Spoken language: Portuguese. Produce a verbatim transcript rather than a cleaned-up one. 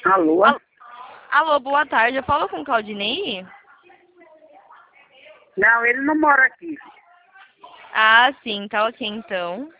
Alô? Al- Alô, boa tarde. Eu falo com o Claudinei? Não, ele não mora aqui. Ah, sim, tá ok então.